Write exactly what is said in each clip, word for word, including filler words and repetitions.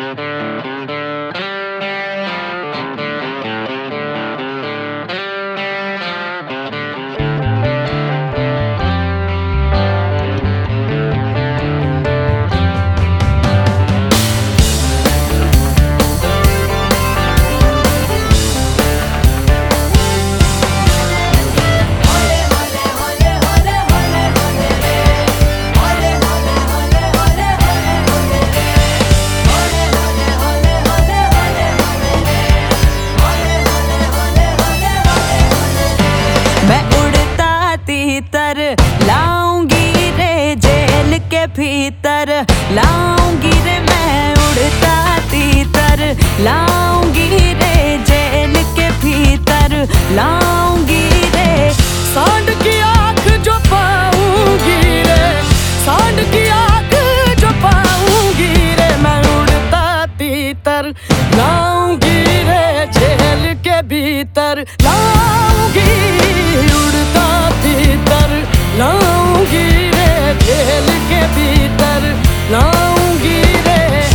भीतर लाऊंगी रे, जेल के भीतर लाऊंगी रे, मैं उड़ता तीतर लाऊंगी रे, जेल के भीतर लाऊंगी रे। सांड की आँख जो पाऊंगी रे, सांड की आँख जो पाऊंगी रे, मैं उड़ता तीतर लाऊंगी रे, जेल के भीतर लाऊंगी, उड़ता तीतर लाऊंगी रे, जेल के भीतर लाऊंगी रे।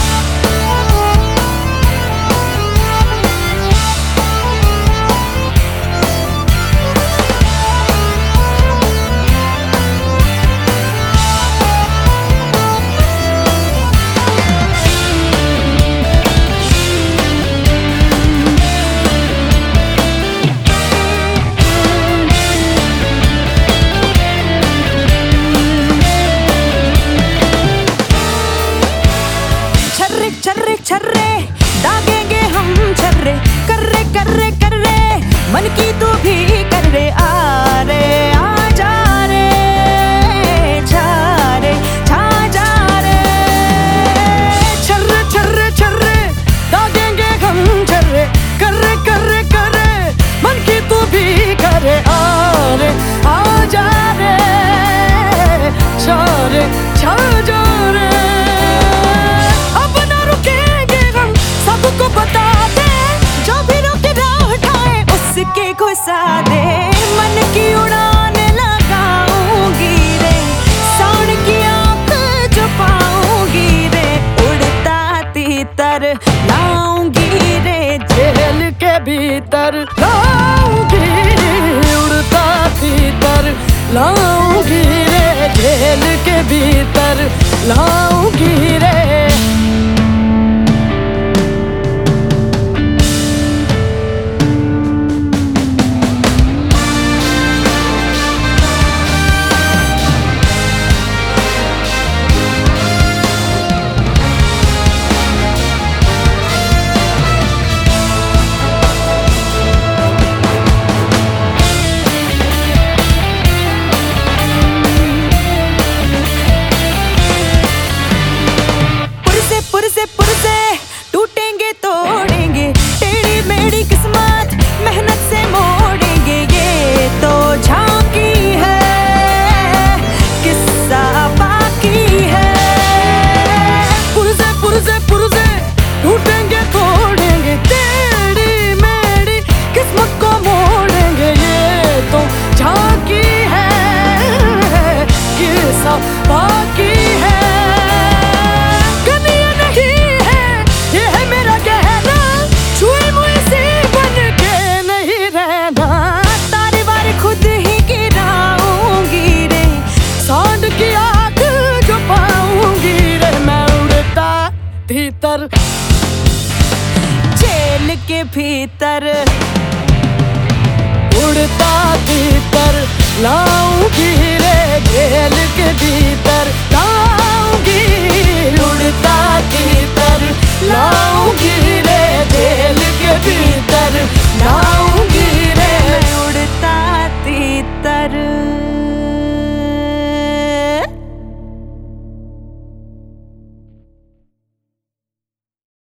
छर्रे छर्रे दागेंगे हम छर्रे, कर्रे कर्रे कर्रे मन की तू भी कर रे, आ रे आ जा रे, छा रे छा जा रे। छर्रे छर्रे छर्रे दागेंगे हम छर्रे, कर्रे कर्रे कर्रे मन की तू भी करे, आ रे आ जा रे, छा रे छा जा रे। सबको बता दे, जो भी रोके राह उठाए उसके घुसा दे, मन की उड़ान लगाऊंगी रे, सांड की आँख जो पाऊंगी रे, उड़ता तीतर लाऊंगी रे, जेल के भीतर लाऊंगी, उड़ता तीतर लाऊंगी रे, जेल के भीतर लाऊंगी रे। टूटेंगे तोड़ेंगे टेढ़ी मेढ़ी किस्मत, मेहनत से मोड़ेंगे, ये तो झांकी है, किस्सा बाकी है। पुरजे पुरजे पुरजे टूटेंगे तोड़ेंगे, टेढ़ी मेढ़ी किस्मत को मोड़ेंगे, ये तो झांकी है, किस्सा बाकी है। भीतर जेल के भीतर उड़ता तीतर लाऊंगी रे, जेल के भीतर लाऊंगी, उड़ता तीतर लाऊंगी रे, जेल के भीतर लाऊंगी रे, उड़ता तीतर।